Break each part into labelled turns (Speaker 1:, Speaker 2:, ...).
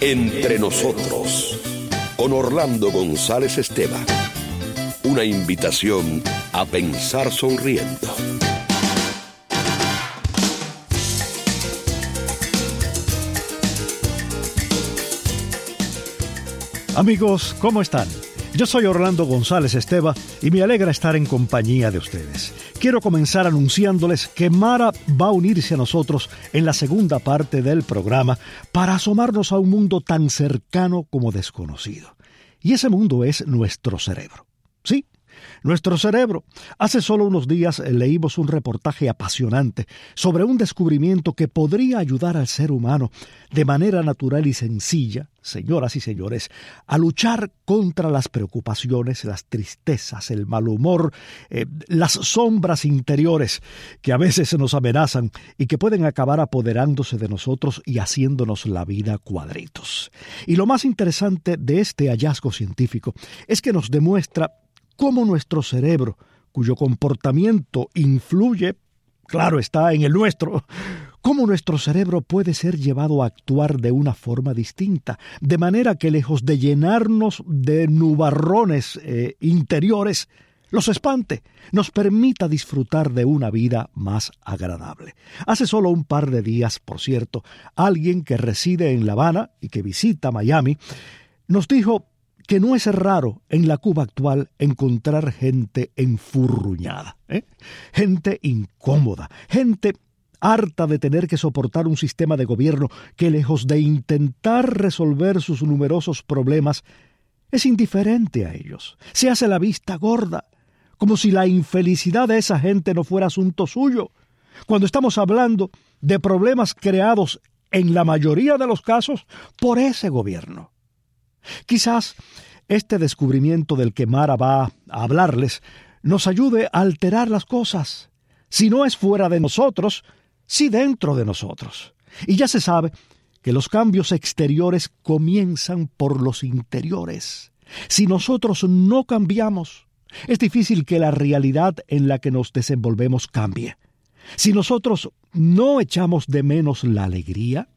Speaker 1: Entre nosotros, con Orlando González Esteban. Una invitación a pensar sonriendo.
Speaker 2: Amigos, ¿cómo están? Yo soy Orlando González Esteban y me alegra estar en compañía de ustedes. Quiero comenzar anunciándoles que Mara va a unirse a nosotros en la segunda parte del programa para asomarnos a un mundo tan cercano como desconocido. Y ese mundo es nuestro cerebro. Sí, nuestro cerebro. Hace solo unos días leímos un reportaje apasionante sobre un descubrimiento que podría ayudar al ser humano de manera natural y sencilla, señoras y señores, a luchar contra las preocupaciones, las tristezas, el mal humor, las sombras interiores que a veces nos amenazan y que pueden acabar apoderándose de nosotros y haciéndonos la vida cuadritos. Y lo más interesante de este hallazgo científico es que nos demuestra cómo nuestro cerebro, cuyo comportamiento influye, claro está, en el nuestro, cómo nuestro cerebro puede ser llevado a actuar de una forma distinta, de manera que lejos de llenarnos de nubarrones interiores, los espante, nos permita disfrutar de una vida más agradable. Hace solo un par de días, por cierto, alguien que reside en La Habana y que visita Miami, nos dijo que no es raro en la Cuba actual encontrar gente enfurruñada, gente incómoda, gente harta de tener que soportar un sistema de gobierno que, lejos de intentar resolver sus numerosos problemas, es indiferente a ellos. Se hace la vista gorda, como si la infelicidad de esa gente no fuera asunto suyo, cuando estamos hablando de problemas creados, en la mayoría de los casos, por ese gobierno. Quizás este descubrimiento del que Mara va a hablarles nos ayude a alterar las cosas. Si no es fuera de nosotros, sí dentro de nosotros. Y ya se sabe que los cambios exteriores comienzan por los interiores. Si nosotros no cambiamos, es difícil que la realidad en la que nos desenvolvemos cambie. Si nosotros no echamos de menos la alegría,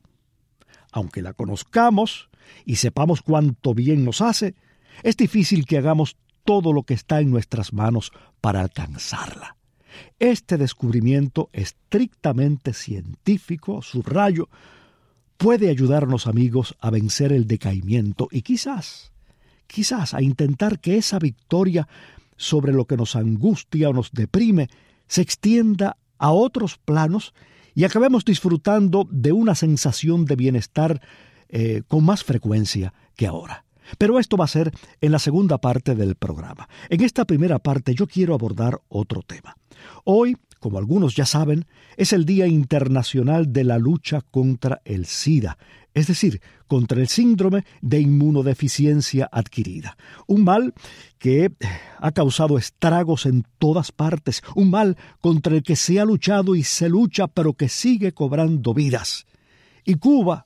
Speaker 2: aunque la conozcamos y sepamos cuánto bien nos hace, es difícil que hagamos todo lo que está en nuestras manos para alcanzarla. Este descubrimiento estrictamente científico, subrayo, puede ayudarnos, amigos, a vencer el decaimiento y quizás a intentar que esa victoria sobre lo que nos angustia o nos deprime se extienda a otros planos y acabemos disfrutando de una sensación de bienestar con más frecuencia que ahora. Pero esto va a ser en la segunda parte del programa. En esta primera parte yo quiero abordar otro tema. Hoy, como algunos ya saben, es el Día Internacional de la Lucha contra el SIDA, es decir, contra el síndrome de inmunodeficiencia adquirida. Un mal que ha causado estragos en todas partes, un mal contra el que se ha luchado y se lucha, pero que sigue cobrando vidas. Y Cuba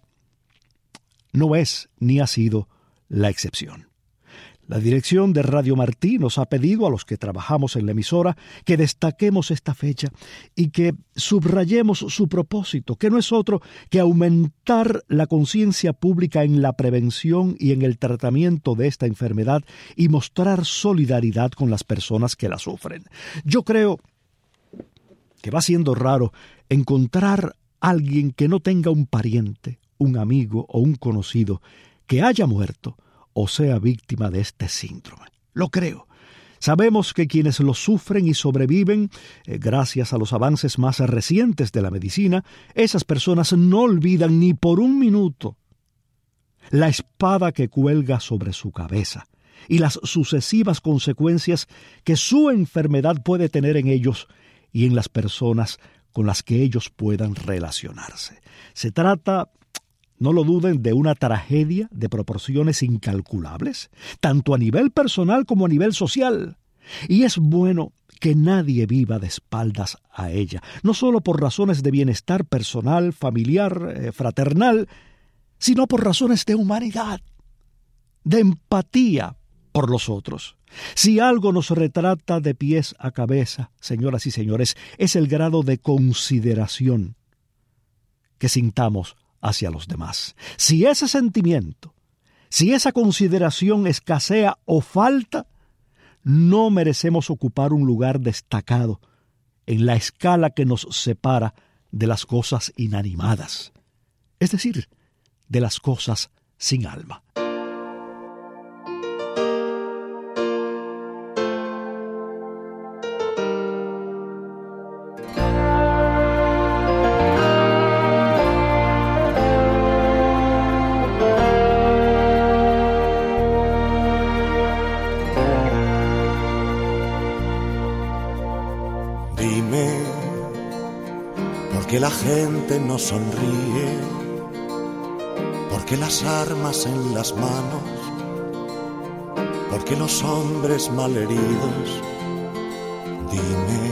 Speaker 2: no es ni ha sido la excepción. La dirección de Radio Martí nos ha pedido a los que trabajamos en la emisora que destaquemos esta fecha y que subrayemos su propósito, que no es otro que aumentar la conciencia pública en la prevención y en el tratamiento de esta enfermedad y mostrar solidaridad con las personas que la sufren. Yo creo que va siendo raro encontrar a alguien que no tenga un pariente, un amigo o un conocido que haya muerto o sea víctima de este síndrome. Lo creo. Sabemos que quienes lo sufren y sobreviven, gracias a los avances más recientes de la medicina, esas personas no olvidan ni por un minuto la espada que cuelga sobre su cabeza y las sucesivas consecuencias que su enfermedad puede tener en ellos y en las personas con las que ellos puedan relacionarse. Se trata, no lo duden, de una tragedia de proporciones incalculables, tanto a nivel personal como a nivel social. Y es bueno que nadie viva de espaldas a ella, no solo por razones de bienestar personal, familiar, fraternal, sino por razones de humanidad, de empatía por los otros. Si algo nos retrata de pies a cabeza, señoras y señores, es el grado de consideración que sintamos hacia los demás. Si ese sentimiento, si esa consideración escasea o falta, no merecemos ocupar un lugar destacado en la escala que nos separa de las cosas inanimadas, es decir, de las cosas sin alma.
Speaker 3: Porque la gente no sonríe, porque las armas en las manos, porque los hombres malheridos. Dime,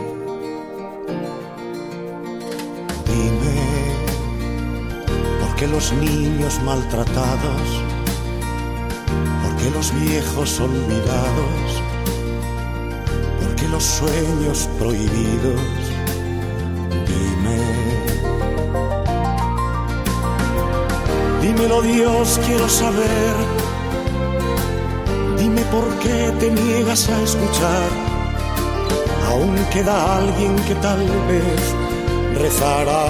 Speaker 3: porque los niños maltratados, porque los viejos olvidados, porque los sueños prohibidos. Dímelo, Dios, quiero saber. Dime por qué te niegas a escuchar. Aún queda alguien que tal vez rezará.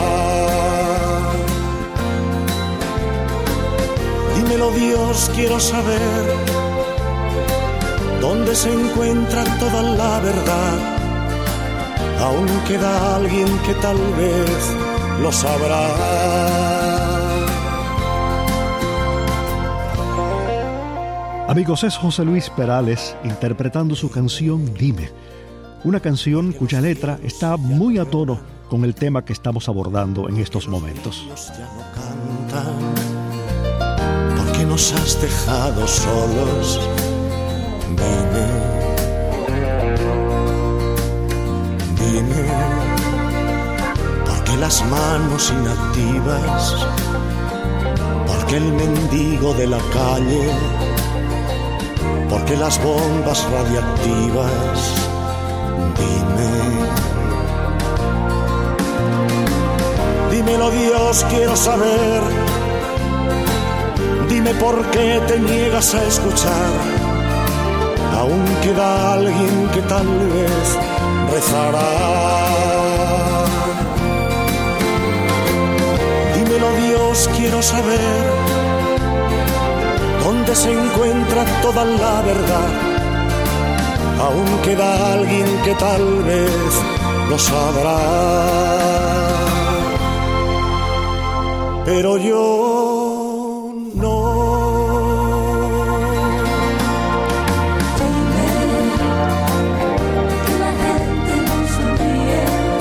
Speaker 3: Dímelo, Dios, quiero saber dónde se encuentra toda la verdad. Aún queda alguien que tal vez lo sabrá.
Speaker 2: Amigos, es José Luis Perales interpretando su canción Dime, una canción cuya letra está muy a tono con el tema que estamos abordando en estos momentos.
Speaker 3: Ya no cantan, porque nos has dejado solos. Dime, porque las manos inactivas, porque el mendigo de la calle, porque las bombas radiactivas. Dímelo, Dios, quiero saber. Dime por qué te niegas a escuchar. Aún queda alguien que tal vez rezará. Dímelo, Dios, quiero saber dónde se encuentra toda la verdad. Aún queda alguien que tal vez lo sabrá. Pero yo no.
Speaker 4: Que la gente no sonríe,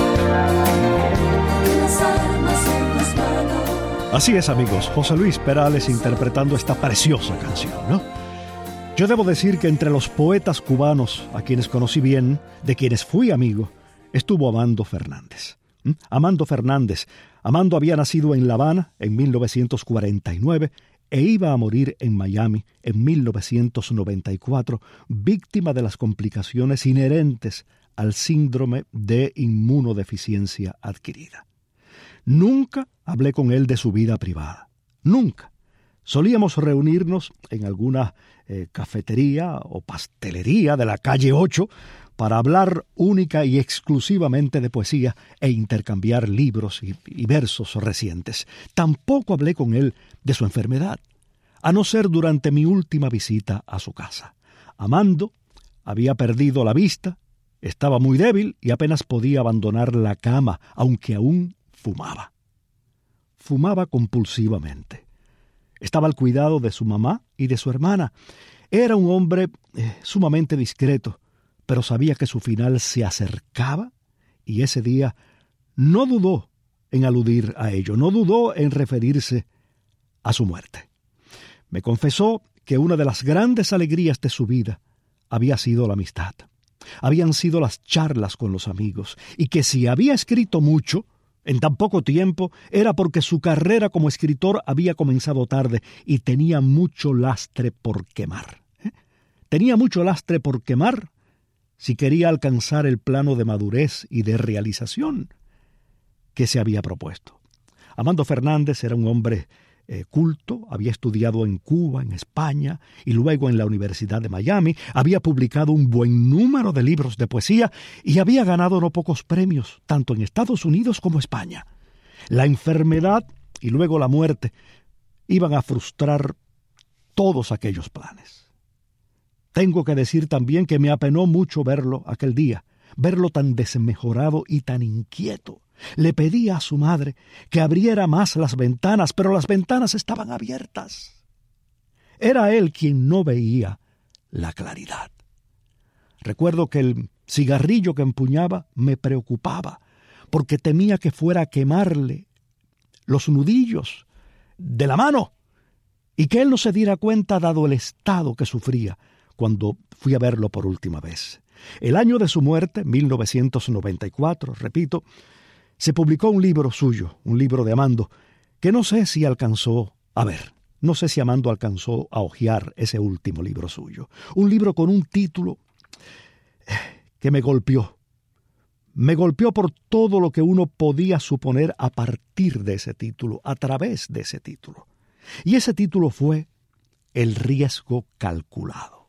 Speaker 4: que las armas en las manos.
Speaker 2: Así es, amigos, José Luis Perales interpretando esta preciosa canción, ¿no? Yo debo decir que entre los poetas cubanos a quienes conocí bien, de quienes fui amigo, estuvo Amando Fernández. Amando había nacido en La Habana en 1949 e iba a morir en Miami en 1994, víctima de las complicaciones inherentes al síndrome de inmunodeficiencia adquirida. Nunca hablé con él de su vida privada. Nunca. Solíamos reunirnos en alguna cafetería o pastelería de la calle 8 para hablar única y exclusivamente de poesía e intercambiar libros y versos recientes. Tampoco hablé con él de su enfermedad, a no ser durante mi última visita a su casa. Amando había perdido la vista, estaba muy débil y apenas podía abandonar la cama, aunque aún fumaba. Fumaba compulsivamente. Estaba al cuidado de su mamá y de su hermana. Era un hombre sumamente discreto, pero sabía que su final se acercaba y ese día no dudó en aludir a ello, no dudó en referirse a su muerte. Me confesó que una de las grandes alegrías de su vida había sido la amistad, habían sido las charlas con los amigos, y que si había escrito mucho en tan poco tiempo era porque su carrera como escritor había comenzado tarde y tenía mucho lastre por quemar. Tenía mucho lastre por quemar si quería alcanzar el plano de madurez y de realización que se había propuesto. Amando Fernández era un hombre culto, había estudiado en Cuba, en España y luego en la Universidad de Miami, había publicado un buen número de libros de poesía y había ganado no pocos premios, tanto en Estados Unidos como España. La enfermedad y luego la muerte iban a frustrar todos aquellos planes. Tengo que decir también que me apenó mucho verlo aquel día, verlo tan desmejorado y tan inquieto. Le pedía a su madre que abriera más las ventanas, pero las ventanas estaban abiertas. Era él quien no veía la claridad. Recuerdo que el cigarrillo que empuñaba me preocupaba, porque temía que fuera a quemarle los nudillos de la mano y que él no se diera cuenta dado el estado que sufría cuando fui a verlo por última vez. El año de su muerte, 1994, repito, se publicó un libro suyo, un libro de Amando, que no sé si alcanzó a ver. No sé si Amando alcanzó a hojear ese último libro suyo. Un libro con un título que me golpeó. Me golpeó por todo lo que uno podía suponer a partir de ese título, a través de ese título. Y ese título fue El riesgo calculado.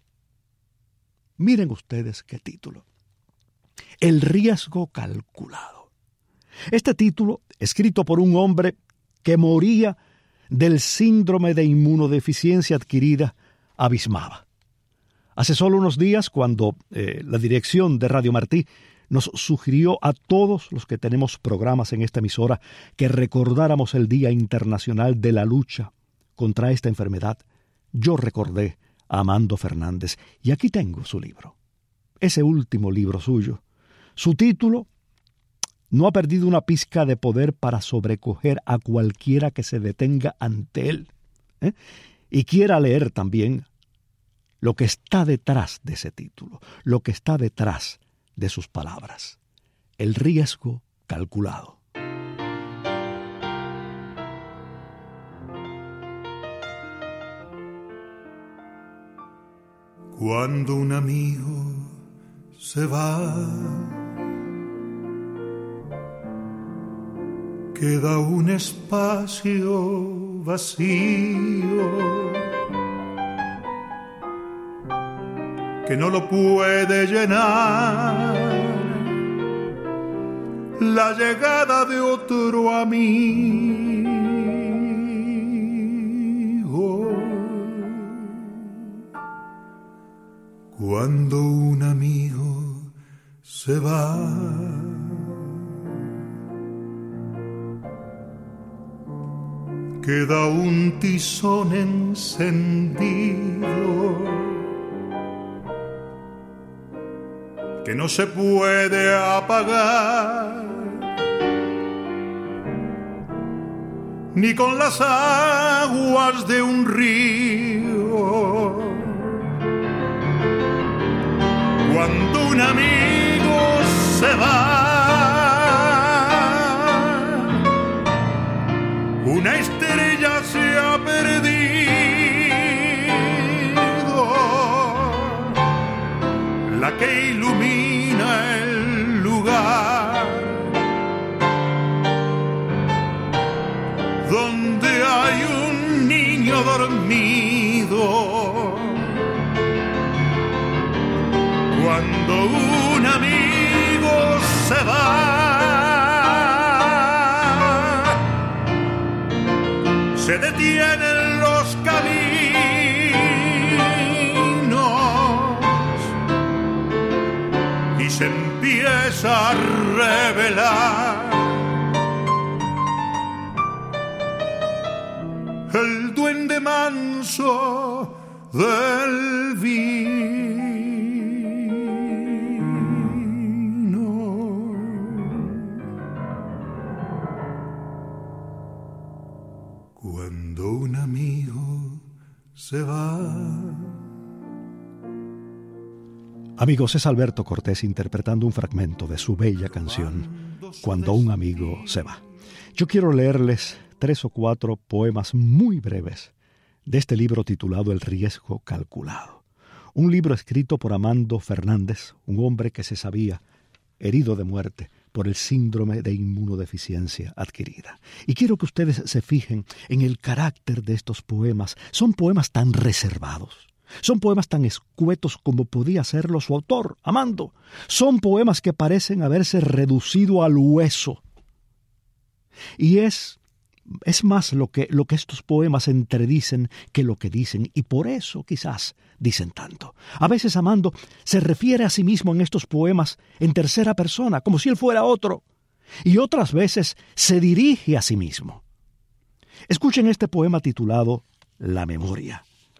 Speaker 2: Miren ustedes qué título. El riesgo calculado. Este título, escrito por un hombre que moría del síndrome de inmunodeficiencia adquirida, abismaba. Hace solo unos días, cuando la dirección de Radio Martí nos sugirió a todos los que tenemos programas en esta emisora que recordáramos el Día Internacional de la Lucha contra esta enfermedad, yo recordé a Amando Fernández y aquí tengo su libro. Ese último libro suyo. Su título no ha perdido una pizca de poder para sobrecoger a cualquiera que se detenga ante él y quiera leer también lo que está detrás de ese título, lo que está detrás de sus palabras. El riesgo calculado.
Speaker 3: Cuando un amigo se va, queda un espacio vacío que no lo puede llenar la llegada de otro amigo. Cuando un amigo se va, queda un tizón encendido que no se puede apagar ni con las aguas de un río. Cuando un amigo se va, una estrella se ha perdido, la que ilumina el lugar donde hay un niño dormido. Cuando un amigo se va, se detienen los caminos y se empieza a revelar el duende manso del vino. Cuando un amigo se va.
Speaker 2: Amigos, es Alberto Cortés interpretando un fragmento de su bella canción Cuando un amigo se va. Yo quiero leerles 3 o 4 poemas muy breves de este libro titulado El riesgo calculado. Un libro escrito por Amando Fernández, un hombre que se sabía herido de muerte por el síndrome de inmunodeficiencia adquirida. Y quiero que ustedes se fijen en el carácter de estos poemas. Son poemas tan reservados. Son poemas tan escuetos como podía hacerlo su autor, Amando. Son poemas que parecen haberse reducido al hueso. Y es más lo que estos poemas entredicen que lo que dicen, y por eso quizás dicen tanto. A veces Amando se refiere a sí mismo en estos poemas en tercera persona, como si él fuera otro, y otras veces se dirige a sí mismo. Escuchen este poema titulado La memoria.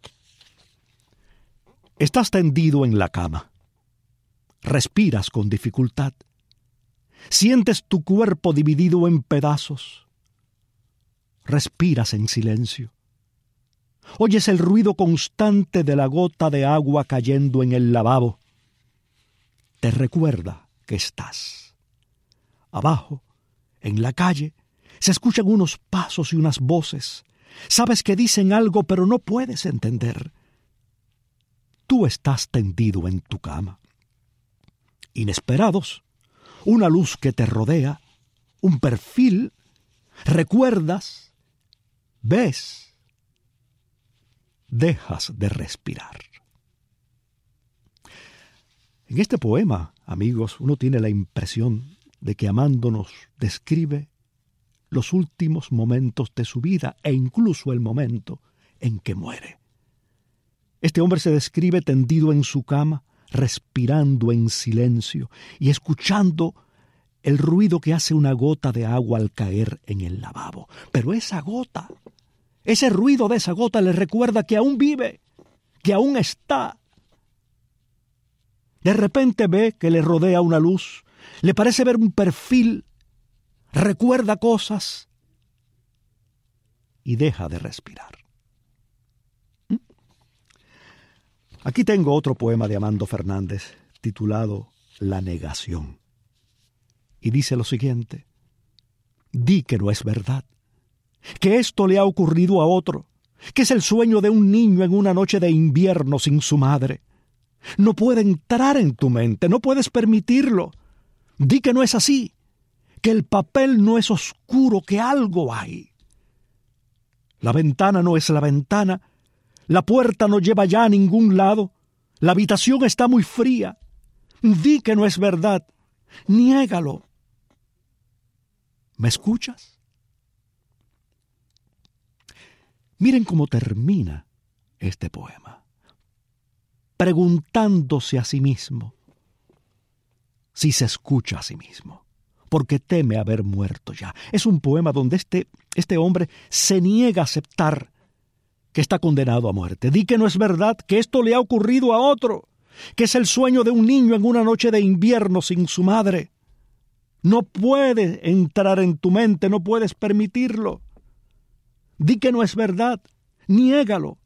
Speaker 2: Estás tendido en la cama. Respiras con dificultad. Sientes tu cuerpo dividido en pedazos. Respiras en silencio. Oyes el ruido constante de la gota de agua cayendo en el lavabo. Te recuerda que estás. Abajo, en la calle, se escuchan unos pasos y unas voces. Sabes que dicen algo, pero no puedes entender. Tú estás tendido en tu cama. Inesperados, una luz que te rodea, un perfil, recuerdas, ves, dejas de respirar. En este poema, amigos, uno tiene la impresión de que Amando nos describe los últimos momentos de su vida e incluso el momento en que muere. Este hombre se describe tendido en su cama, respirando en silencio y escuchando el ruido que hace una gota de agua al caer en el lavabo. Pero esa gota, ese ruido de esa gota le recuerda que aún vive, que aún está. De repente ve que le rodea una luz, le parece ver un perfil, recuerda cosas y deja de respirar. Aquí tengo otro poema de Amando Fernández titulado La negación. Y dice lo siguiente: di que no es verdad, que esto le ha ocurrido a otro, que es el sueño de un niño en una noche de invierno sin su madre. No puede entrar en tu mente, no puedes permitirlo. Di que no es así, que el papel no es oscuro, que algo hay. La ventana no es la ventana, la puerta no lleva ya a ningún lado, la habitación está muy fría. Di que no es verdad, niégalo. ¿Me escuchas? Miren cómo termina este poema, preguntándose a sí mismo si se escucha a sí mismo, porque teme haber muerto ya. Es un poema donde este hombre se niega a aceptar que está condenado a muerte. Di que no es verdad, que esto le ha ocurrido a otro, que es el sueño de un niño en una noche de invierno sin su madre. No puede entrar en tu mente, no puedes permitirlo. Di que no es verdad, niégalo.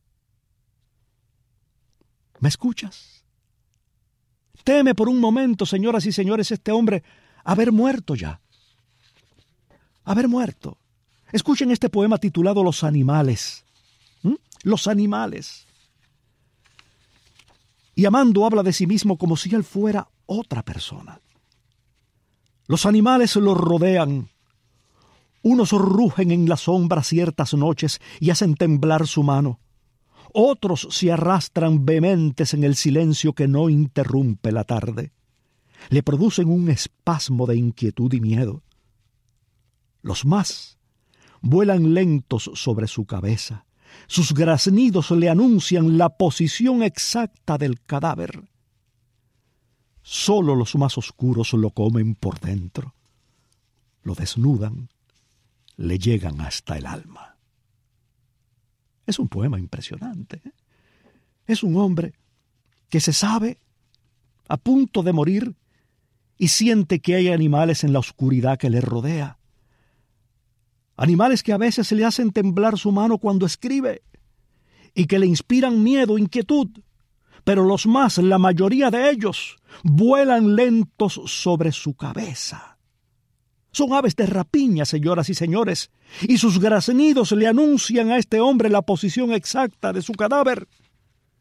Speaker 2: ¿Me escuchas? Teme por un momento, señoras y señores, este hombre haber muerto ya. Haber muerto. Escuchen este poema titulado Los animales. Los animales. Y Amando habla de sí mismo como si él fuera otra persona. Los animales lo rodean. Unos rugen en la sombra ciertas noches y hacen temblar su mano. Otros se arrastran vehementes en el silencio que no interrumpe la tarde. Le producen un espasmo de inquietud y miedo. Los más vuelan lentos sobre su cabeza. Sus graznidos le anuncian la posición exacta del cadáver. Solo los más oscuros lo comen por dentro. Lo desnudan, le llegan hasta el alma. Es un poema impresionante. Es un hombre que se sabe a punto de morir y siente que hay animales en la oscuridad que le rodea. Animales que a veces le hacen temblar su mano cuando escribe y que le inspiran miedo, inquietud, pero los más, la mayoría de ellos, vuelan lentos sobre su cabeza. Son aves de rapiña, señoras y señores, y sus graznidos le anuncian a este hombre la posición exacta de su cadáver.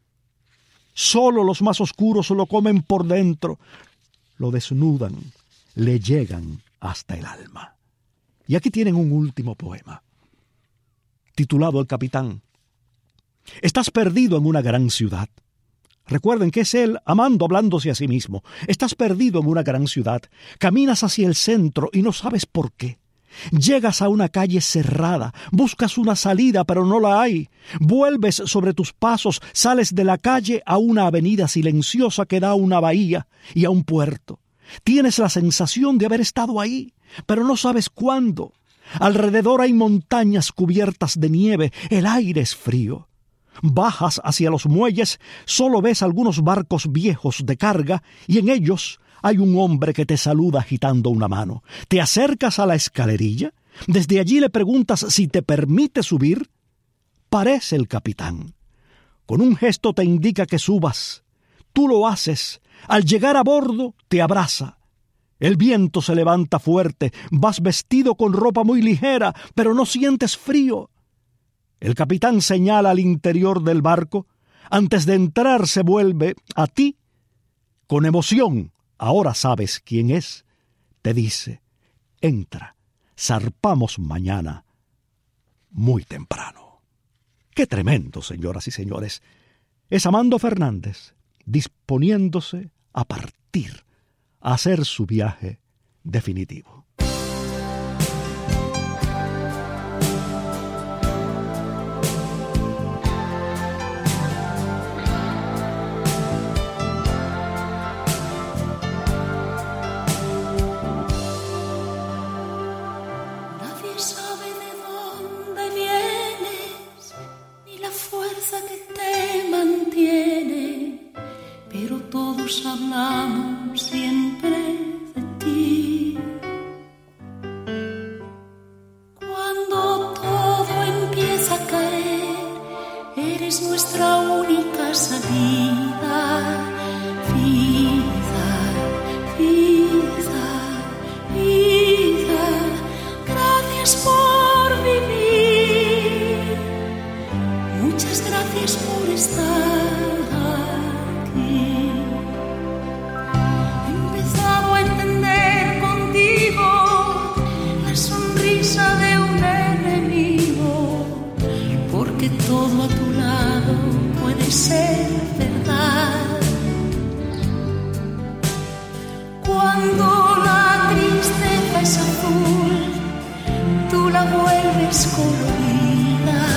Speaker 2: Solo los más oscuros lo comen por dentro, lo desnudan, le llegan hasta el alma. Y aquí tienen un último poema, titulado El Capitán. Estás perdido en una gran ciudad. Recuerden que es él hablándose a sí mismo. Estás perdido en una gran ciudad. Caminas hacia el centro y no sabes por qué. Llegas a una calle cerrada, buscas una salida pero no la hay. Vuelves sobre tus pasos, sales de la calle a una avenida silenciosa que da a una bahía y a un puerto. Tienes la sensación de haber estado ahí, pero no sabes cuándo. Alrededor hay montañas cubiertas de nieve, el aire es frío. Bajas hacia los muelles, solo ves algunos barcos viejos de carga y en ellos hay un hombre que te saluda agitando una mano. Te acercas a la escalerilla, desde allí le preguntas si te permite subir. Parece el capitán. Con un gesto te indica que subas. Tú lo haces. Al llegar a bordo, te abraza. El viento se levanta fuerte, vas vestido con ropa muy ligera, pero no sientes frío. El capitán señala al interior del barco. Antes de entrar se vuelve a ti. Con emoción, ahora sabes quién es. Te dice, entra, zarpamos mañana muy temprano. ¡Qué tremendo, señoras y señores! Es Amando Fernández disponiéndose a partir, a hacer su viaje definitivo.
Speaker 4: Nadie sabe de dónde vienes, ni la fuerza que te mantiene, pero todos hablamos siempre de ti. Cuando todo empieza a caer, eres nuestra única salida. Vida, vida, vida, gracias por vivir, muchas gracias por estar aquí. He empezado a entender contigo la sonrisa de un enemigo, porque todo a tu lado puede ser verdad. Cuando la tristeza es azul, tú la vuelves colorida.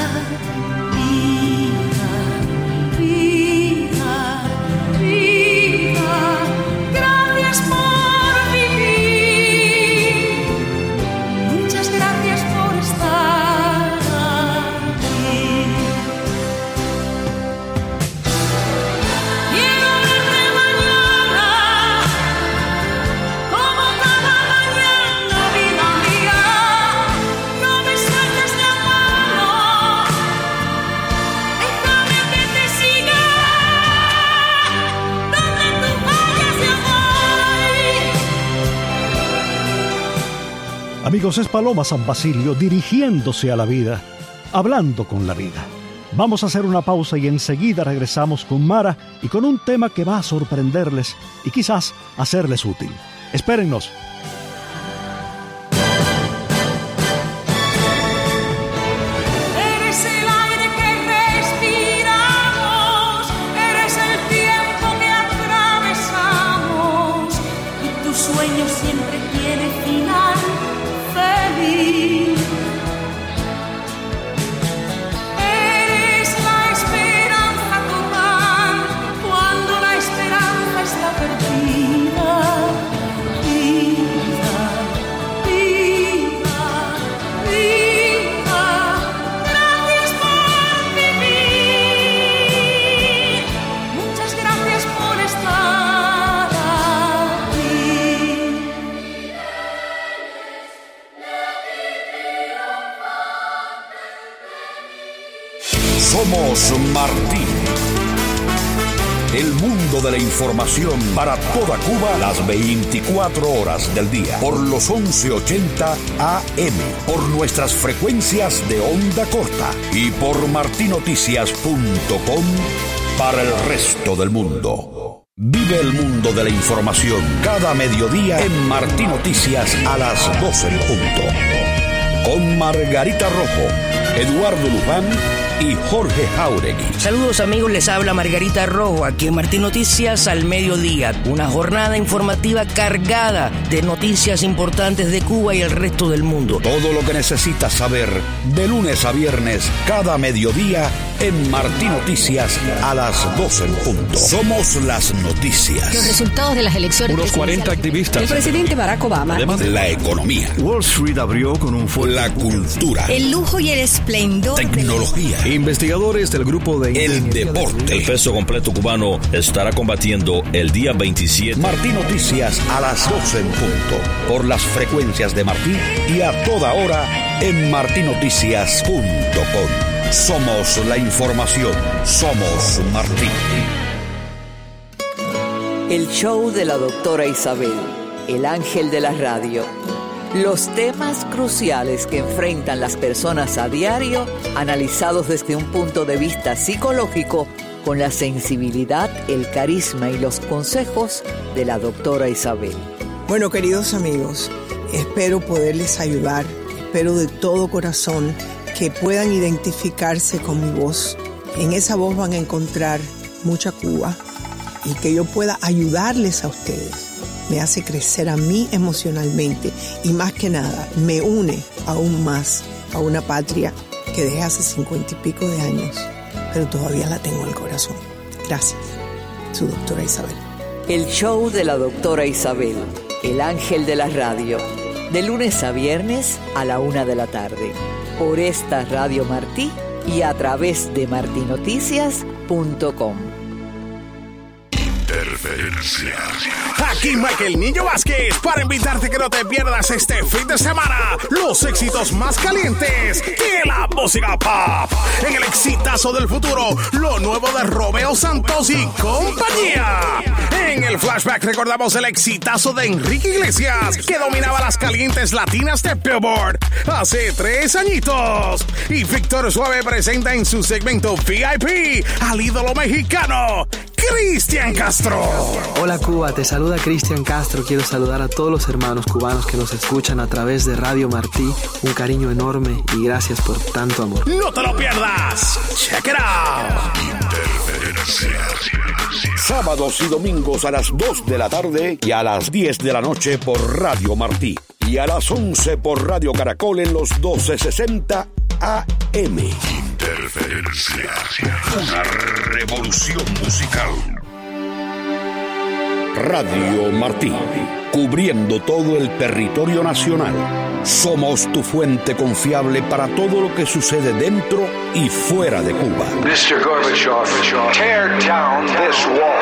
Speaker 4: Vida, vida, vida, gracias por vivir, muchas gracias por estar aquí. Quiero verte mañana, como cada mañana, vida mía. No me sueltes la mano, déjame que te siga, donde tú vayas yo voy.
Speaker 2: Amigos, es Paloma San Basilio dirigiéndose a la vida, hablando con la vida. Vamos a hacer una pausa y enseguida regresamos con Mara y con un tema que va a sorprenderles y quizás hacerles útil. Espérennos.
Speaker 4: Eres el aire que respiramos, eres el tiempo que atravesamos, y tu sueño siempre tiene final feliz. Eres la esperanza total cuando la esperanza está perdida. Vida, vida, vida, gracias por vivir, muchas gracias por estar aquí.
Speaker 1: Somos Martín. El mundo de la información para toda Cuba las 24 horas del día. Por los 1180 AM. Por nuestras frecuencias de onda corta. Y por martinoticias.com para el resto del mundo. Vive el mundo de la información cada mediodía en Martí Noticias a las 12 en punto. Con Margarita Rojo, Eduardo Luján y Jorge Jauregui.
Speaker 5: Saludos amigos, les habla Margarita Rojo, aquí en Martí Noticias al mediodía. Una jornada informativa cargada de noticias importantes de Cuba y el resto del mundo.
Speaker 1: Todo lo que necesitas saber de lunes a viernes cada mediodía en Martí Noticias a las 12 en punto. Somos las noticias.
Speaker 6: Los resultados de las elecciones.
Speaker 7: Unos 40 activistas.
Speaker 6: El presidente Barack Obama.
Speaker 1: Además, la economía.
Speaker 7: Wall Street abrió con un fuerte.
Speaker 1: La cultura.
Speaker 6: El lujo y el esplendor.
Speaker 1: Tecnología.
Speaker 7: Investigadores del grupo de...
Speaker 1: El deporte.
Speaker 8: El peso completo cubano estará combatiendo el día 27.
Speaker 1: Martí Noticias a las 12 en punto. Por las frecuencias de Martí y a toda hora en martinoticias.com. Somos la información. Somos Martí.
Speaker 9: El show de la doctora Isabel, el ángel de la radio. Los temas cruciales que enfrentan las personas a diario, analizados desde un punto de vista psicológico, con la sensibilidad, el carisma y los consejos de la doctora Isabel.
Speaker 10: Bueno, queridos amigos, espero poderles ayudar. Espero de todo corazón que puedan identificarse con mi voz. En esa voz van a encontrar mucha Cuba y que yo pueda ayudarles a ustedes. Me hace crecer a mí emocionalmente y más que nada me une aún más a una patria que dejé hace 50 y pico de años, pero todavía la tengo en el corazón. Gracias, su doctora Isabel.
Speaker 9: El show de la doctora Isabel, el ángel de la radio, de lunes a viernes a la 1 de la tarde, por esta Radio Martí y a través de martinoticias.com.
Speaker 11: Interferencia. Aquí Michael Niño Vázquez para invitarte que no te pierdas este fin de semana los éxitos más calientes de la música pop. En el exitazo del futuro, lo nuevo de Romeo Santos y compañía. En el flashback recordamos el exitazo de Enrique Iglesias, que dominaba las calientes latinas de Billboard hace 3 añitos. Y Víctor Suave presenta en su segmento VIP al ídolo mexicano Cristian Castro.
Speaker 12: Hola Cuba, te saluda Cristian Castro. Quiero saludar a todos los hermanos cubanos que nos escuchan a través de Radio Martí. Un cariño enorme y gracias por tanto amor.
Speaker 11: No te lo pierdas. Check it out.
Speaker 1: Interferencia. Sábados y domingos a las 2 de la tarde y a las 10 de la noche por Radio Martí. Y a las 11 por Radio Caracol en los 1260 AM. Interferencia. Una revolución musical. Radio Martí. Cubriendo todo el territorio nacional. Somos tu fuente confiable para todo lo que sucede dentro y fuera de Cuba.
Speaker 13: Mr. Gorbachev, tear down this wall.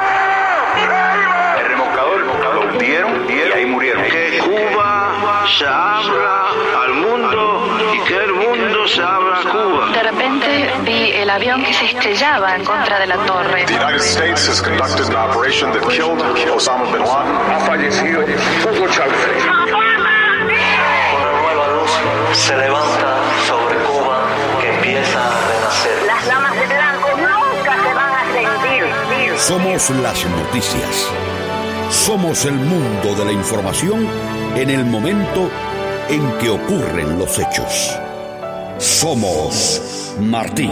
Speaker 13: El remolcador lo hundieron y ahí murieron.
Speaker 14: Que Cuba se abra al mundo y que el mundo se abra a Cuba.
Speaker 15: De repente vi el avión que se estrellaba en contra de la torre.
Speaker 16: The United States has conducted an operation that killed Osama bin Laden.
Speaker 13: Ha fallecido Hugo Chávez.
Speaker 14: Una nueva luz se levanta sobre Cuba que empieza a renacer.
Speaker 15: Las damas de blanco nunca se van a rendir.
Speaker 1: Somos las noticias. Somos el mundo de la información en el momento en que ocurren los hechos. Somos Martí.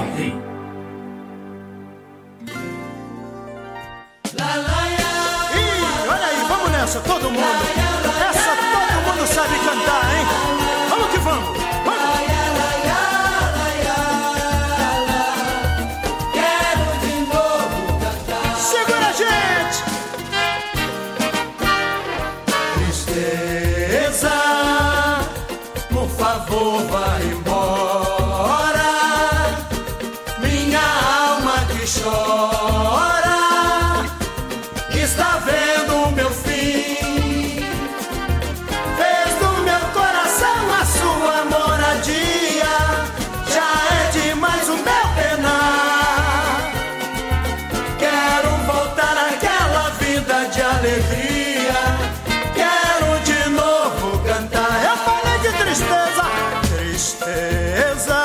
Speaker 17: Olha aí, vamos nessa, todo mundo. Essa todo mundo sabe cantar, hein? Vamos que vamos. Quero de novo cantar. Segura a gente. Tristeza, por favor, vai embora. Minha alma que chora está vendo o meu fim. Fez do meu coração a sua moradia. Já é demais o meu penar. Quero voltar àquela vida de alegria. Quero de novo cantar. Eu falei de tristeza. Tristeza,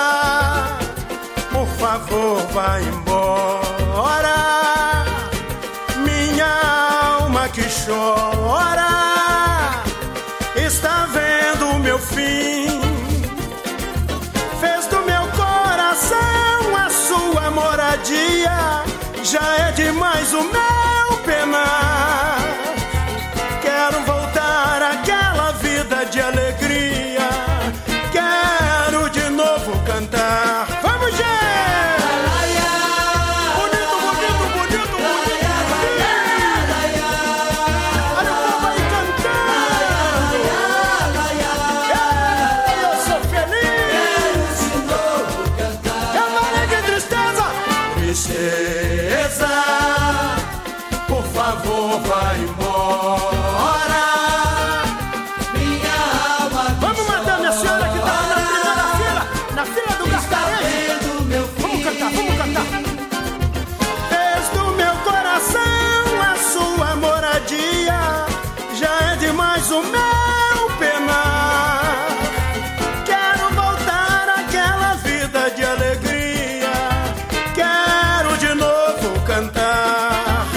Speaker 17: por favor, vai embora. Minha chora, está vendo o meu fim. Fez do meu coração a sua moradia, já é demais o meu penar. Quero voltar àquela vida de alegria, quero de novo cantar. Vamos, gente! Bonito, bonito, bonito, bonito. Olha o povo aí cantando. Eu sou feliz. Quero de novo cantar. Eu não ligo de tristeza. Tristeza, por favor, vai embora. Minha alma. Vamos matar minha senhora que tá na primeira fila, na fila do Gasparejo. Vamos cantar, vamos cantar. Fez do meu coração a sua moradia, já é demais o meu penar. Quero voltar àquela vida de alegria, quero de novo cantar.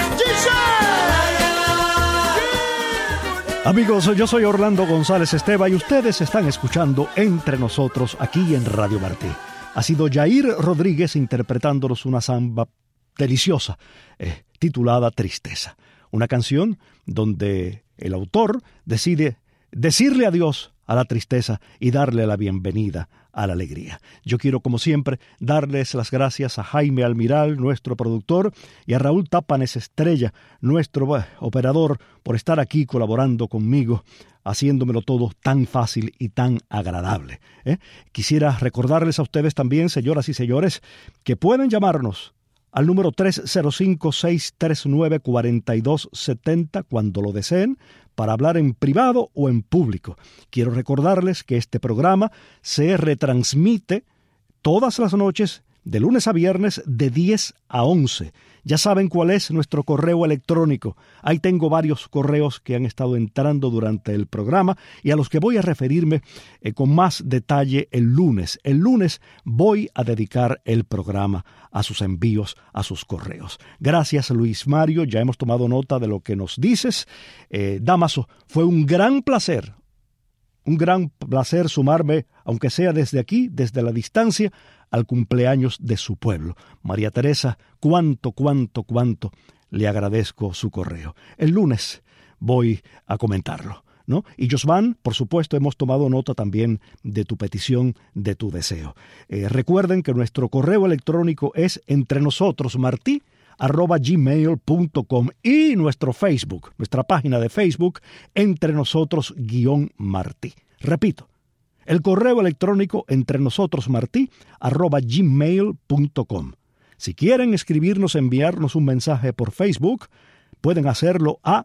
Speaker 2: Amigos, yo soy Orlando González Esteva y ustedes están escuchando Entre Nosotros aquí en Radio Martí. Ha sido Jair Rodríguez interpretándonos una samba deliciosa titulada Tristeza. Una canción donde el autor decide decirle adiós a la tristeza y darle la bienvenida a la alegría. Yo quiero, como siempre, darles las gracias a Jaime Almiral, nuestro productor, y a Raúl Tápanes Estrella, nuestro operador, por estar aquí colaborando conmigo, haciéndomelo todo tan fácil y tan agradable. Quisiera recordarles a ustedes también, señoras y señores, que pueden llamarnos al número 305-639-4270 cuando lo deseen, para hablar en privado o en público. Quiero recordarles que este programa se retransmite todas las noches, de lunes a viernes, de 10 a 11. Ya saben cuál es nuestro correo electrónico. Ahí tengo varios correos que han estado entrando durante el programa y a los que voy a referirme con más detalle el lunes. El lunes voy a dedicar el programa a sus envíos, a sus correos. Gracias, Luis Mario. Ya hemos tomado nota de lo que nos dices. Dámaso, fue un gran placer sumarme, aunque sea desde aquí, desde la distancia, al cumpleaños de su pueblo. María Teresa, cuánto le agradezco su correo. El lunes voy a comentarlo, ¿no? Y Josvan, por supuesto, hemos tomado nota también de tu petición, de tu deseo. Recuerden que nuestro correo electrónico es entrenosotros@gmail.com y nuestro Facebook, nuestra página de Facebook, entrenosotros_Martí. Repito, el correo electrónico entrenosotros_Martí@gmail.com. Si quieren escribirnos, enviarnos un mensaje por Facebook, pueden hacerlo a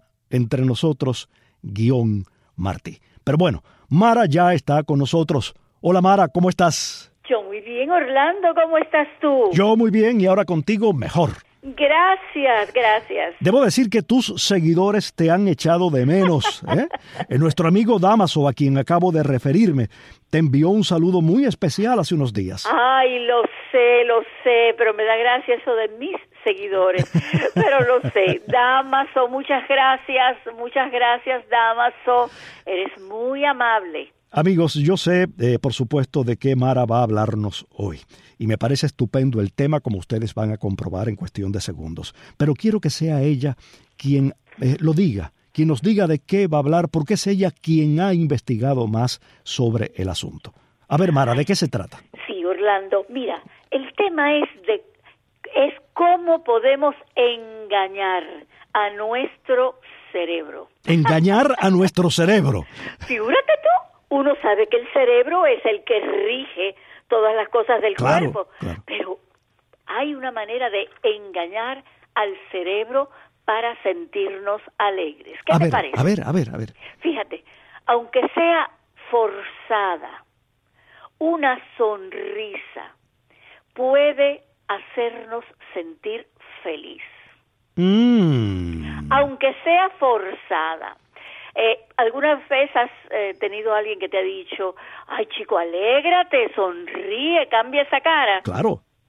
Speaker 2: entrenosotros_Martí. Pero bueno, Mara ya está con nosotros. Hola Mara, ¿cómo estás?
Speaker 18: Yo muy bien, Orlando, ¿cómo estás tú?
Speaker 2: Yo muy bien y ahora contigo mejor.
Speaker 18: Gracias.
Speaker 2: Debo decir que tus seguidores te han echado de menos. Nuestro amigo Dámaso, a quien acabo de referirme, te envió un saludo muy especial hace unos días.
Speaker 18: Ay, lo sé, pero me da gracia eso de mis seguidores, pero lo sé. Dámaso, muchas gracias, Dámaso, eres muy amable.
Speaker 2: Amigos, yo sé, por supuesto, de qué Mara va a hablarnos hoy. Y me parece estupendo el tema, como ustedes van a comprobar en cuestión de segundos. Pero quiero que sea ella quien lo diga, quien nos diga de qué va a hablar, porque es ella quien ha investigado más sobre el asunto. A ver, Mara, ¿de qué se trata?
Speaker 18: Sí, Orlando, mira, el tema es cómo podemos engañar a nuestro cerebro.
Speaker 2: Engañar a nuestro cerebro.
Speaker 18: Figúrate tú. Uno sabe que el cerebro es el que rige todas las cosas del cuerpo, pero hay una manera de engañar al cerebro para sentirnos alegres. ¿Qué te parece?
Speaker 2: A ver.
Speaker 18: Fíjate, aunque sea forzada, una sonrisa puede hacernos sentir feliz. Aunque sea forzada. ¿Alguna vez has tenido a alguien que te ha dicho, ay chico, alégrate, sonríe, cambia esa cara?
Speaker 2: Claro.
Speaker 18: Oh,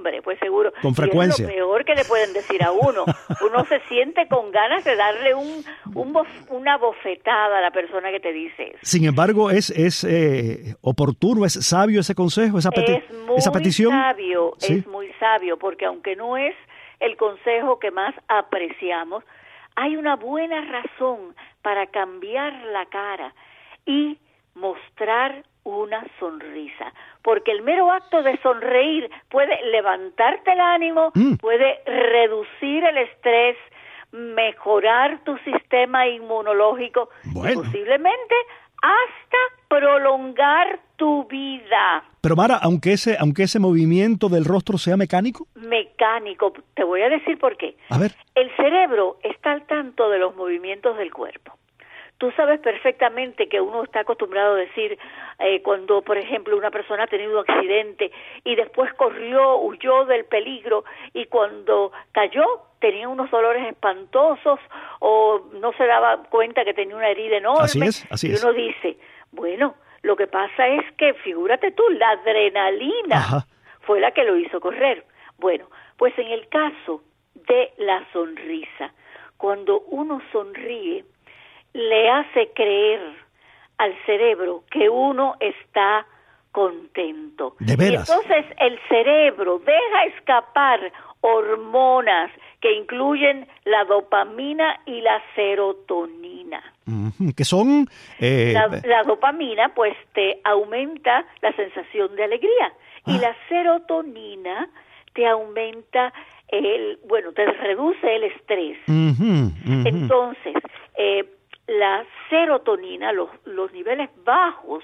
Speaker 18: hombre, pues seguro.
Speaker 2: Con frecuencia.
Speaker 18: Y es lo peor que le pueden decir a uno. Uno se siente con ganas de darle una bofetada a la persona que te dice eso.
Speaker 2: Sin embargo, es oportuno, es sabio ese consejo, esa petición.
Speaker 18: Es muy sabio, porque aunque no es el consejo que más apreciamos, hay una buena razón para cambiar la cara y mostrar una sonrisa, porque el mero acto de sonreír puede levantarte el ánimo, puede reducir el estrés, mejorar tu sistema inmunológico y posiblemente hasta prolongar tu vida.
Speaker 2: Pero Mara, aunque ese movimiento del rostro sea mecánico.
Speaker 18: Mecánico, te voy a decir por qué.
Speaker 2: A ver.
Speaker 18: El cerebro está al tanto de los movimientos del cuerpo. Tú sabes perfectamente que uno está acostumbrado a decir cuando, por ejemplo, una persona ha tenido un accidente y después huyó del peligro y cuando cayó tenía unos dolores espantosos o no se daba cuenta que tenía una herida enorme.
Speaker 2: Así es.
Speaker 18: Uno dice, bueno, lo que pasa es que, figúrate tú, la adrenalina fue la que lo hizo correr. Bueno, pues en el caso de la sonrisa, cuando uno sonríe, le hace creer al cerebro que uno está contento.
Speaker 2: ¿De veras?
Speaker 18: Y entonces el cerebro deja escapar hormonas que incluyen la dopamina y la serotonina.
Speaker 2: Que son...
Speaker 18: La dopamina, pues, te aumenta la sensación de alegría. Y la serotonina te aumenta te reduce el estrés. Entonces, la serotonina, los niveles bajos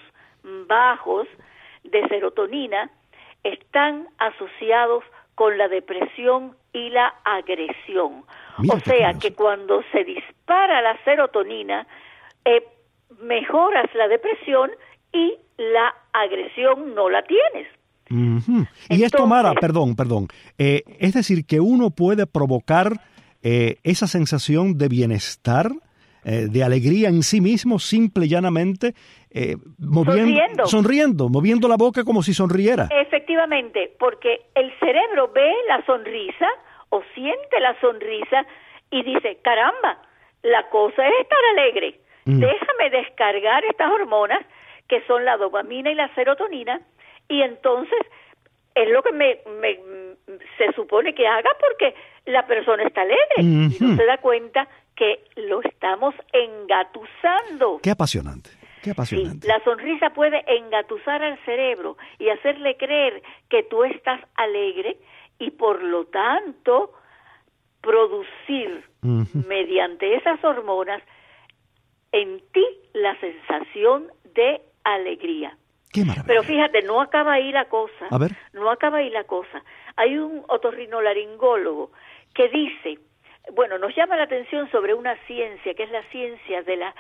Speaker 18: de serotonina están asociados con la depresión y la agresión. O sea que cuando se dispara la serotonina, mejoras la depresión y la agresión no la tienes.
Speaker 2: Y esto, Mara, perdón, es decir, que uno puede provocar esa sensación de bienestar, de alegría en sí mismo, simple y llanamente, sonriendo, moviendo la boca como si sonriera.
Speaker 18: Efectivamente, porque el cerebro ve la sonrisa o siente la sonrisa y dice, caramba, la cosa es estar alegre, déjame descargar estas hormonas que son la dopamina y la serotonina, y entonces es lo que se supone que haga porque la persona está alegre y no se da cuenta que lo estamos engatusando.
Speaker 2: Qué apasionante.
Speaker 18: Sí, la sonrisa puede engatusar al cerebro y hacerle creer que tú estás alegre y por lo tanto producir mediante esas hormonas en ti la sensación de alegría.
Speaker 2: Qué maravilla.
Speaker 18: Pero fíjate, no acaba ahí la cosa.
Speaker 2: A ver.
Speaker 18: No acaba ahí la cosa. Hay un otorrinolaringólogo que dice, nos llama la atención sobre una ciencia que es la ciencia de la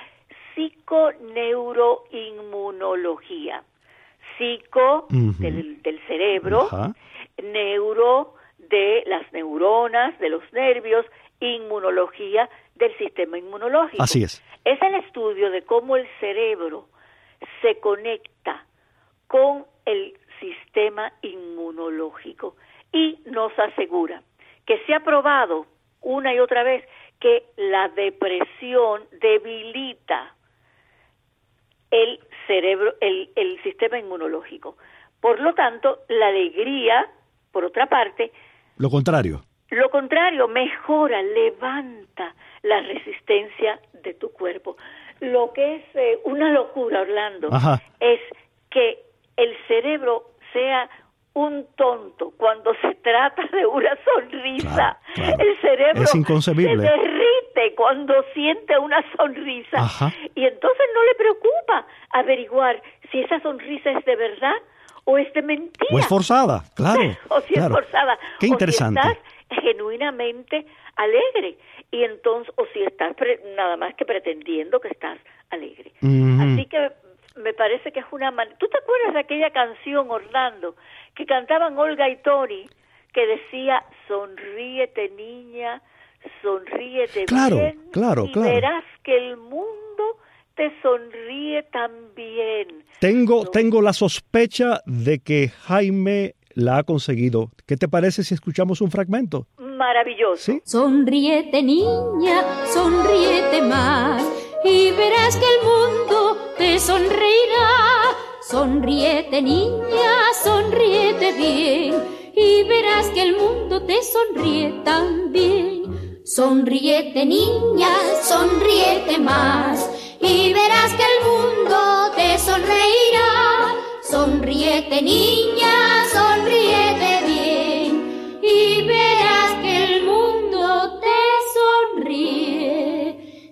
Speaker 18: psiconeuroinmunología. Psico del cerebro, neuro de las neuronas, de los nervios, inmunología del sistema inmunológico.
Speaker 2: Así es.
Speaker 18: Es el estudio de cómo el cerebro se conecta con el sistema inmunológico y nos asegura que se ha probado una y otra vez que la depresión debilita el cerebro, el sistema inmunológico. Por lo tanto, la alegría, por otra parte,
Speaker 2: lo contrario,
Speaker 18: mejora, levanta la resistencia de tu cuerpo. Lo que es una locura, Orlando, es que el cerebro sea un tonto cuando se trata de una sonrisa.
Speaker 2: Claro.
Speaker 18: El cerebro
Speaker 2: es inconcebible.
Speaker 18: Se derrite cuando siente una sonrisa. Y entonces no le preocupa averiguar si esa sonrisa es de verdad o es de mentira.
Speaker 2: O es forzada, claro.
Speaker 18: O si es forzada.
Speaker 2: Qué interesante.
Speaker 18: O si estás genuinamente alegre. Y entonces, o si estás nada más que pretendiendo que estás alegre. Así que me parece que es una manera. ¿Tú te acuerdas de aquella canción, Orlando, que cantaban Olga y Tony, que decía, sonríete niña, sonríete bien, y verás que el mundo te sonríe también?
Speaker 2: Tengo la sospecha de que Jaime la ha conseguido. ¿Qué te parece si escuchamos un fragmento?
Speaker 18: Maravilloso.
Speaker 2: ¿Sí?
Speaker 4: Sonríete, niña, sonríete más, y verás que el mundo te sonreirá. Sonríete, niña, sonríete bien, y verás que el mundo te sonríe también. Sonríete, niña, sonríete más, y verás que el mundo te sonreirá. Sonríete, niña, sonríete bien, y verás que el mundo te sonríe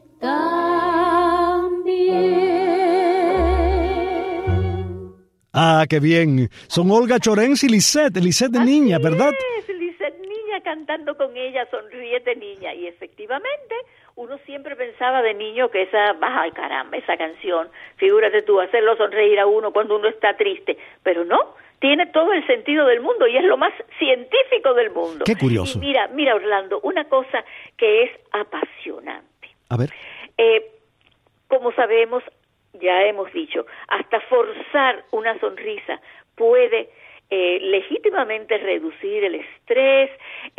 Speaker 4: también.
Speaker 2: Ah, qué bien. Son Olga Chorens y Lisette de niña, ¿verdad?
Speaker 18: Lisette niña cantando con ella, sonríete niña. Y efectivamente, uno siempre pensaba de niño que ay caramba, esa canción, figúrate tú, hacerlo sonreír a uno cuando uno está triste. Pero no, tiene todo el sentido del mundo y es lo más científico del mundo.
Speaker 2: Qué curioso.
Speaker 18: Y mira Orlando, una cosa que es apasionante.
Speaker 2: A ver.
Speaker 18: Como sabemos, ya hemos dicho, hasta forzar una sonrisa puede legítimamente reducir el estrés,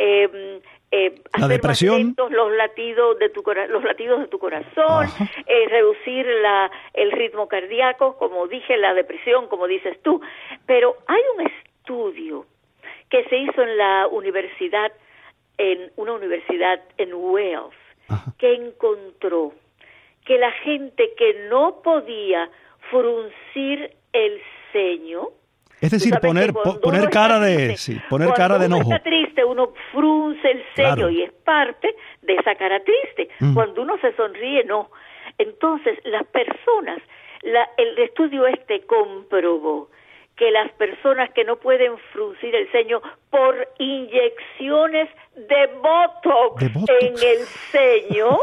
Speaker 2: la depresión,
Speaker 18: los latidos de tu corazón, reducir el ritmo cardíaco, como dije, la depresión, como dices tú. Pero hay un estudio que se hizo en una universidad en Wales, que encontró que la gente que no podía fruncir el ceño,
Speaker 2: es decir, poner cara de enojo.
Speaker 18: Cuando uno está triste, uno frunce el ceño, claro, y es parte de esa cara triste. Cuando uno se sonríe, no. Entonces, las personas, el estudio comprobó que las personas que no pueden fruncir el ceño por inyecciones de Botox en el ceño,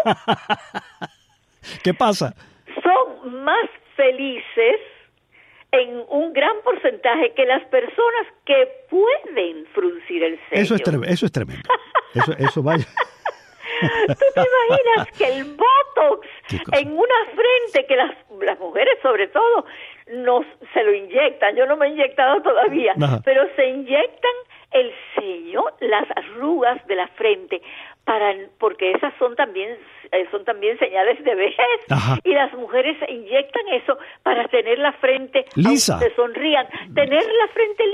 Speaker 2: ¿qué pasa?
Speaker 18: Son más felices en un gran porcentaje que las personas que pueden fruncir el ceño.
Speaker 2: Eso es tremendo. Eso vaya.
Speaker 18: ¿Tú te imaginas que el Botox en una frente, que las mujeres sobre todo se lo inyectan? Yo no me he inyectado todavía, pero se inyectan el ceño, las arrugas de la frente, porque esas son también señales de vejez. Y las mujeres se inyectan eso para tener la frente
Speaker 2: lisa,
Speaker 18: aunque se sonrían, tener la frente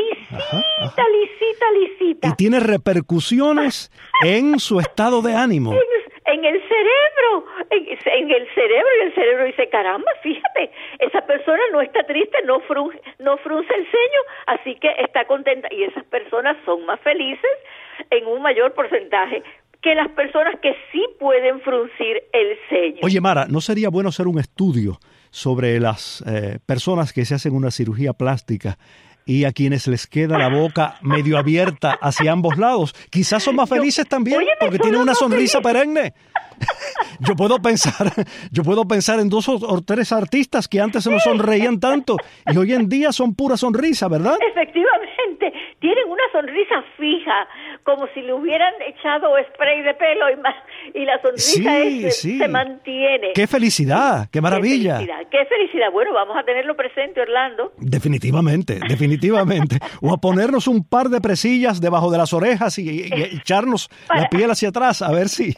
Speaker 18: lisita.
Speaker 2: Y tiene repercusiones en su estado de ánimo.
Speaker 18: En el cerebro, y el cerebro dice, caramba, fíjate, esa persona no está triste, no frunce el ceño, así que está contenta, y esas personas son más felices en un mayor porcentaje que las personas que sí pueden fruncir el ceño.
Speaker 2: Oye, Mara, ¿no sería bueno hacer un estudio sobre las personas que se hacen una cirugía plástica y a quienes les queda la boca medio abierta hacia ambos lados? Quizás son más felices también, porque tienen una sonrisa perenne. Yo puedo pensar en 2 o 3 artistas que antes se nos sonreían tanto y hoy en día son pura sonrisa, ¿verdad?
Speaker 18: Efectivamente, tienen una sonrisa fija, como si le hubieran echado spray de pelo y la sonrisa se mantiene.
Speaker 2: ¡Qué felicidad! ¡Qué maravilla!
Speaker 18: ¡Qué felicidad! Bueno, vamos a tenerlo presente, Orlando.
Speaker 2: Definitivamente. O a ponernos un par de presillas debajo de las orejas y echarnos la piel hacia atrás, a ver si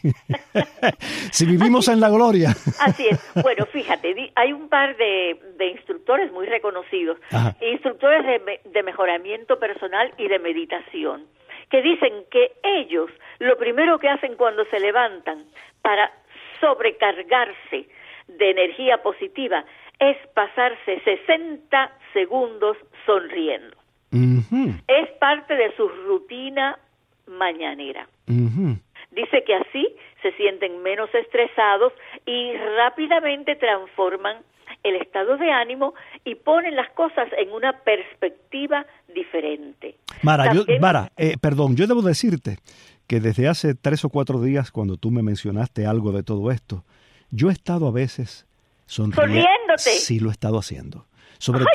Speaker 2: vivimos en la gloria.
Speaker 18: Así es. Bueno, fíjate, hay un par de instructores muy reconocidos, instructores de mejoramiento personal y de meditación, que dicen que ellos lo primero que hacen cuando se levantan para sobrecargarse de energía positiva es pasarse 60 segundos sonriendo. Es parte de su rutina mañanera. Dice que así se sienten menos estresados y rápidamente transforman el estado de ánimo y ponen las cosas en una perspectiva diferente.
Speaker 2: Mara, yo debo decirte que desde hace 3 o 4 días, cuando tú me mencionaste algo de todo esto, yo he estado a veces
Speaker 18: sonriéndote.
Speaker 2: Sí, lo he estado haciendo. Sobre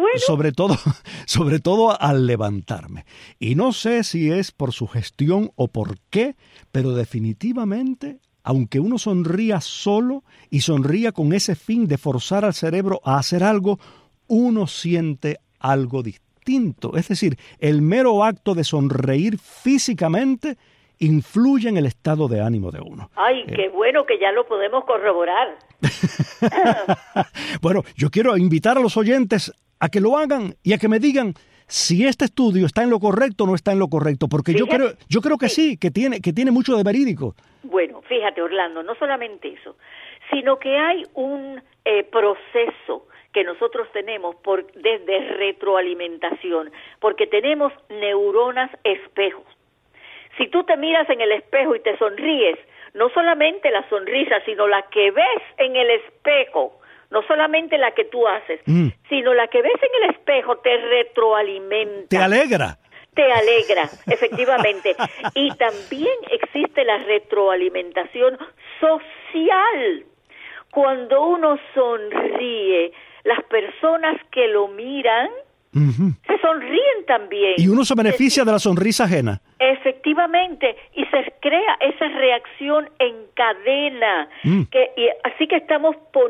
Speaker 2: todo al levantarme. Y no sé si es por sugestión o por qué, pero definitivamente, aunque uno sonría solo y sonría con ese fin de forzar al cerebro a hacer algo, uno siente algo distinto. Es decir, el mero acto de sonreír físicamente influye en el estado de ánimo de uno.
Speaker 18: Ay, qué bueno que ya lo podemos corroborar.
Speaker 2: Bueno, yo quiero invitar a los oyentes a que lo hagan y a que me digan si este estudio está en lo correcto o no está en lo correcto, porque yo creo que sí, que tiene mucho de verídico.
Speaker 18: Bueno, fíjate, Orlando, no solamente eso, sino que hay un proceso que nosotros tenemos desde retroalimentación, porque tenemos neuronas espejos. Si tú te miras en el espejo y te sonríes, no solamente la sonrisa, sino la que ves en el espejo, no solamente la que tú haces, sino la que ves en el espejo te retroalimenta.
Speaker 2: Te alegra.
Speaker 18: Te alegra, efectivamente. Y también existe la retroalimentación social. Cuando uno sonríe, las personas que lo miran se sonríen también.
Speaker 2: Y uno se beneficia de la sonrisa ajena.
Speaker 18: Efectivamente, y se crea esa reacción en cadena. Así que estamos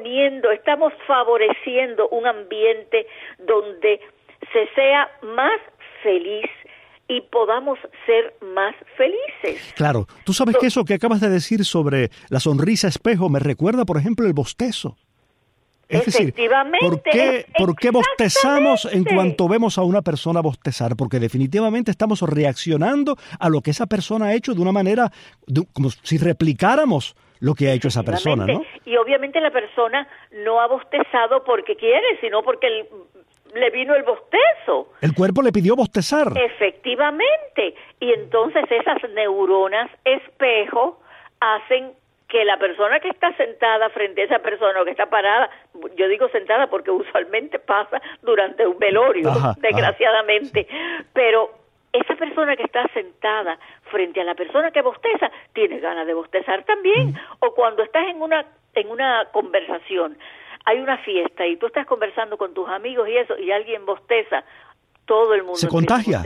Speaker 18: favoreciendo un ambiente donde se sea más feliz y podamos ser más felices.
Speaker 2: Claro, tú sabes que eso que acabas de decir sobre la sonrisa espejo me recuerda, por ejemplo, el bostezo. Es decir, ¿por qué bostezamos en cuanto vemos a una persona bostezar? Porque definitivamente estamos reaccionando a lo que esa persona ha hecho de una manera, como si replicáramos lo que ha hecho esa persona, ¿no?
Speaker 18: Y obviamente la persona no ha bostezado porque quiere, sino porque le vino el bostezo.
Speaker 2: El cuerpo le pidió bostezar.
Speaker 18: Efectivamente. Y entonces esas neuronas espejo hacen que la persona que está sentada frente a esa persona o que está parada, yo digo sentada porque usualmente pasa durante un velorio, desgraciadamente, pero esa persona que está sentada frente a la persona que bosteza, tiene ganas de bostezar también. O cuando estás en una conversación, hay una fiesta y tú estás conversando con tus amigos y eso, y alguien bosteza, todo el mundo
Speaker 2: se contagia.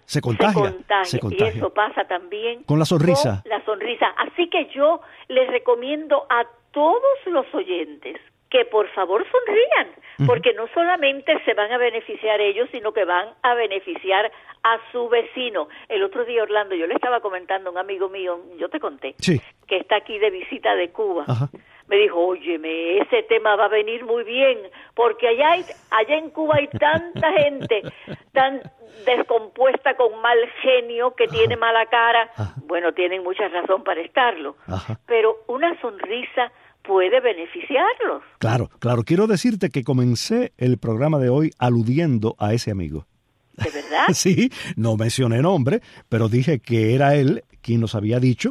Speaker 18: Y eso pasa también
Speaker 2: con la sonrisa.
Speaker 18: Así que yo les recomiendo a todos los oyentes que por favor sonrían, porque no solamente se van a beneficiar ellos, sino que van a beneficiar a su vecino. El otro día, Orlando, yo le estaba comentando a un amigo mío, yo te conté, que está aquí de visita de Cuba. Me dijo, óyeme, ese tema va a venir muy bien, porque allá en Cuba hay tanta gente tan descompuesta con mal genio que tiene mala cara. Bueno, tienen mucha razón para estarlo, pero una sonrisa puede beneficiarlos.
Speaker 2: Claro. Quiero decirte que comencé el programa de hoy aludiendo a ese amigo.
Speaker 18: ¿De verdad?
Speaker 2: Sí, no mencioné nombre, pero dije que era él quien nos había dicho,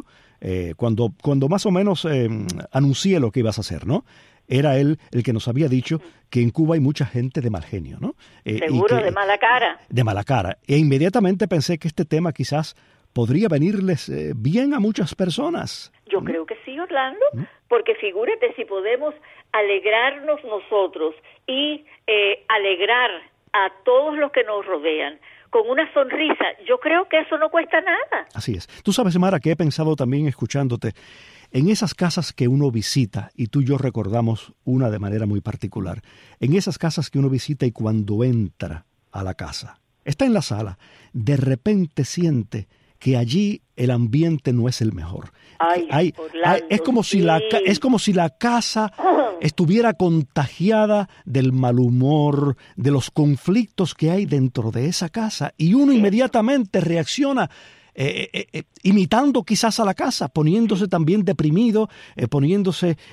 Speaker 2: cuando más o menos anuncié lo que ibas a hacer, ¿no? Era él el que nos había dicho que en Cuba hay mucha gente de mal genio, ¿no?
Speaker 18: Seguro, de mala cara.
Speaker 2: De mala cara. E inmediatamente pensé que este tema quizás podría venirles bien a muchas personas.
Speaker 18: Yo creo que sí, Orlando, porque figúrate, si podemos alegrarnos nosotros y alegrar a todos los que nos rodean con una sonrisa, yo creo que eso no cuesta nada.
Speaker 2: Así es. Tú sabes, Mara, que he pensado también escuchándote en esas casas que uno visita, y tú y yo recordamos una de manera muy particular, en esas casas que uno visita y cuando entra a la casa, está en la sala, de repente siente que allí el ambiente no es el mejor.
Speaker 18: Orlando,
Speaker 2: es como si la casa estuviera contagiada del mal humor, de los conflictos que hay dentro de esa casa, y uno inmediatamente reacciona imitando quizás a la casa, poniéndose también deprimido, poniendo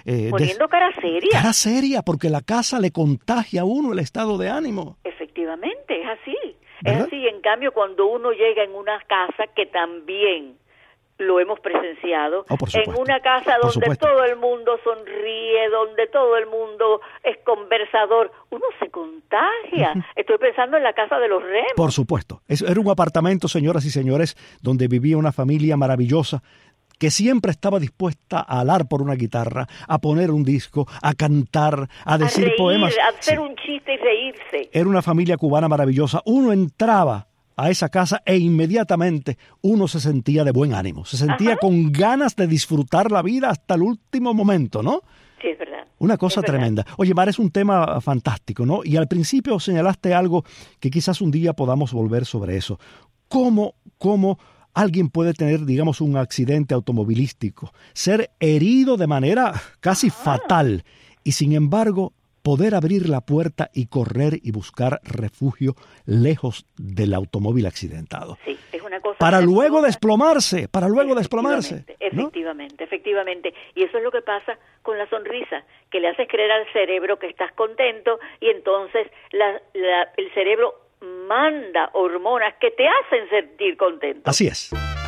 Speaker 18: cara seria.
Speaker 2: Cara seria, porque la casa le contagia a uno el estado de ánimo.
Speaker 18: Efectivamente, es así.
Speaker 2: ¿Verdad?
Speaker 18: Es así, en cambio, cuando uno llega en una casa que también lo hemos presenciado, en una casa donde todo el mundo sonríe, donde todo el mundo es conversador, uno se contagia. Estoy pensando en la casa de los Remos.
Speaker 2: Por supuesto. Era un apartamento, señoras y señores, donde vivía una familia maravillosa que siempre estaba dispuesta a alar por una guitarra, a poner un disco, a cantar, a decir poemas.
Speaker 18: A hacer un chiste y reírse.
Speaker 2: Era una familia cubana maravillosa. Uno entraba a esa casa e inmediatamente uno se sentía de buen ánimo, se sentía con ganas de disfrutar la vida hasta el último momento, ¿no?
Speaker 18: Sí, es verdad.
Speaker 2: Una cosa tremenda. Oye, Mara, es un tema fantástico, ¿no? Y al principio señalaste algo que quizás un día podamos volver sobre eso. ¿Cómo alguien puede tener, digamos, un accidente automovilístico, ser herido de manera casi fatal y, sin embargo, poder abrir la puerta y correr y buscar refugio lejos del automóvil accidentado?
Speaker 18: Sí, es una cosa...
Speaker 2: Para luego desplomarse,
Speaker 18: Efectivamente. Y eso es lo que pasa con la sonrisa, que le haces creer al cerebro que estás contento y entonces el cerebro manda hormonas que te hacen sentir contento.
Speaker 2: Así es.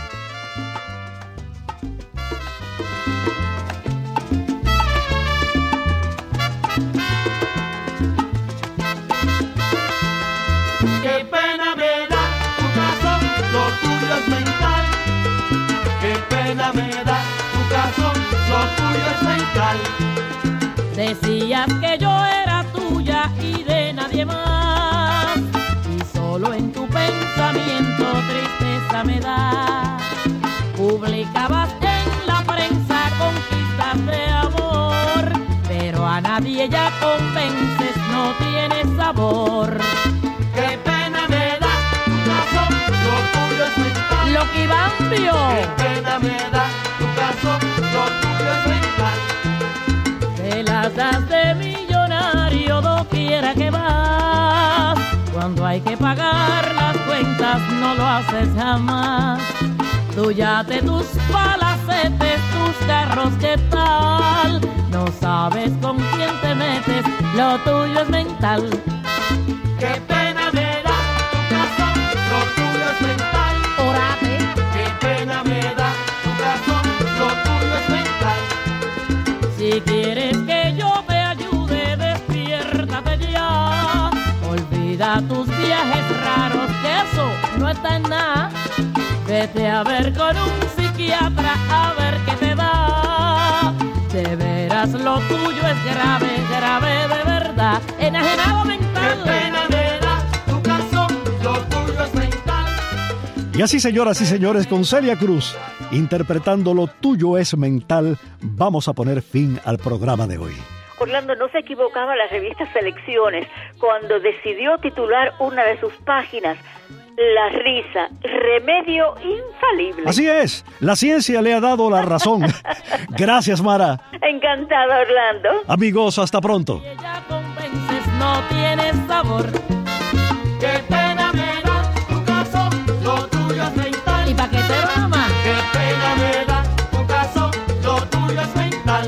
Speaker 17: Qué pena me da tu caso, lo tuyo es mental. Qué pena me da tu caso, lo tuyo es mental.
Speaker 19: Decías que yo era tuya y de nadie más, y solo en tu pensamiento tristeza me da. Publicabas en la prensa conquistas de amor, pero a nadie ya convences, no tienes sabor.
Speaker 17: Qué pena me da tu caso, lo tuyo es mental.
Speaker 19: Lo que Bambio.
Speaker 17: Qué pena me da tu caso, lo tuyo es mental.
Speaker 19: Te las das de millonario doquiera que vas. Cuando hay que pagar las cuentas no lo haces jamás. Tú yate, tus palacetes, tus carros, ¿qué tal? No sabes con quién te metes, lo tuyo es mental.
Speaker 17: Qué pena me da tu caso, lo tuyo es mental.
Speaker 19: Orate.
Speaker 17: Qué pena me da tu caso, lo tuyo es mental.
Speaker 19: Si quieres que yo te ayude, despiértate ya. Olvida tus viajes raros, que eso no está en nada. Vete a ver con un psiquiatra a ver qué te da. De veras lo tuyo es grave, grave de verdad. Enajenado mental.
Speaker 17: Qué pena me da tu caso, lo tuyo es mental.
Speaker 2: Y así, señoras y señores, con Celia Cruz interpretando Lo tuyo es mental, vamos a poner fin al programa de hoy.
Speaker 18: Orlando, no se equivocaba la revista Selecciones cuando decidió titular una de sus páginas La risa, remedio infalible.
Speaker 2: Así es, la ciencia le ha dado la razón. Gracias, Mara.
Speaker 18: Encantada, Orlando.
Speaker 2: Amigos, hasta pronto.
Speaker 19: Si ella convences, no tienes sabor.
Speaker 17: Qué pena me da tu caso, lo tuyo es mental.
Speaker 19: ¿Y pa' qué te broma?
Speaker 17: Qué pena me da tu caso, lo tuyo es mental.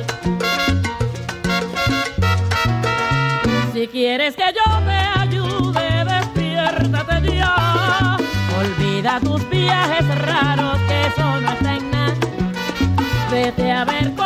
Speaker 19: Si quieres que yo te ayude, despiértate ya. Olvida tus viajes raros, que eso no está en nada. Vete a ver